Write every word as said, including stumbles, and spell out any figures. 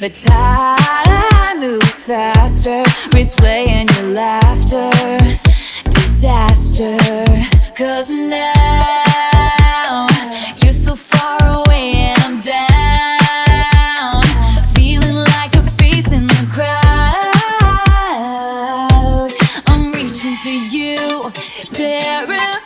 But time moved faster, replaying your laughter. Disaster, 'cause now you're so far away and I'm down, feeling like a face in the crowd. I'm reaching for you, terrified.